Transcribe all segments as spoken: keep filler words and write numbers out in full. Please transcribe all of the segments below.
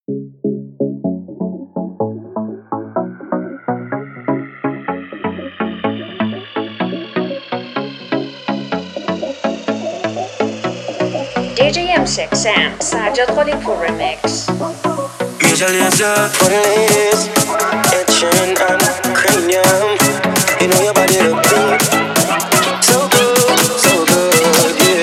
دی جی ام six Sam سجاد خالی پور remix. Visualizer, what it is, etching and cranium. You know your body look good, so good, so good, yeah.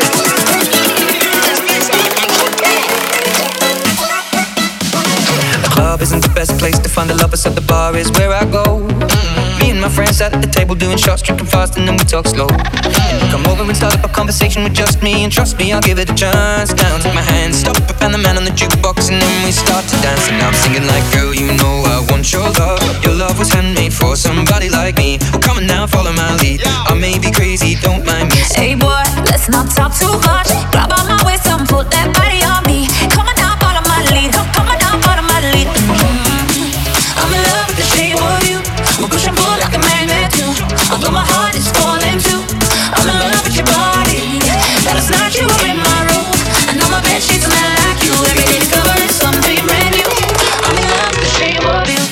The club isn't the best place to find the lovers, so the bar is where I go. Me and my friends sat at the table doing shots, drinking fast, and then we talk slow. And you come over and start up a conversation with just me, and trust me, I'll give it a chance. Down, take my hand, stop, and the man on the jukebox, and then we start to dance. And I'm singing like, girl, you know I want your love. Your love was handmade for somebody like me. Well, come on now, follow my lead. I may be crazy, don't mind me. Hey boy, let's not talk too much. Grab on my waist and put that body on me. Come on now, follow my lead. Come on now, follow my lead. Mm-hmm. I'm in love with the shape of you. We'll push and pull like a magnet too. Although my heart is falling too. I'm in love with your body. Last night you were in my room, and on my bed sheets smell like you. Every day discovering something brand new. I'm in love with the shape of you.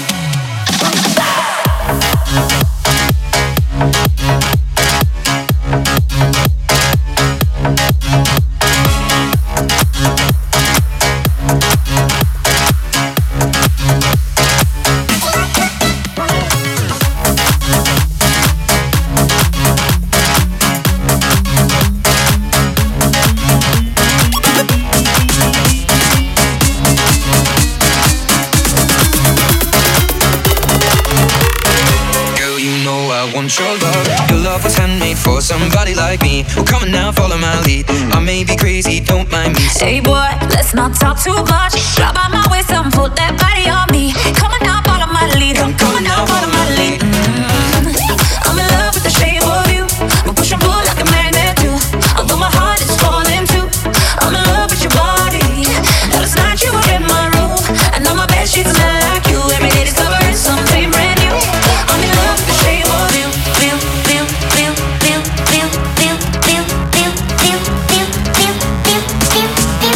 Your love, your love was handmade for somebody like me. Well, come on now, follow my lead. I may be crazy, don't mind me. Hey boy, let's not talk too much. Grab on my waist and put that body on me. Come on now, follow my lead. Come, come on now, follow my lead. Mm-hmm. I'm in love with the shape of you. We'll push and pull like a magnet too. Although my heart is falling too. I'm in love with your body. Last night you were in my room, and on my bed sheets smell like you. Every day discovering something brand new. I'm in love with the shape of you. Feel, feel, feel, feel, feel, feel, feel, feel, feel, feel, feel, feel, feel,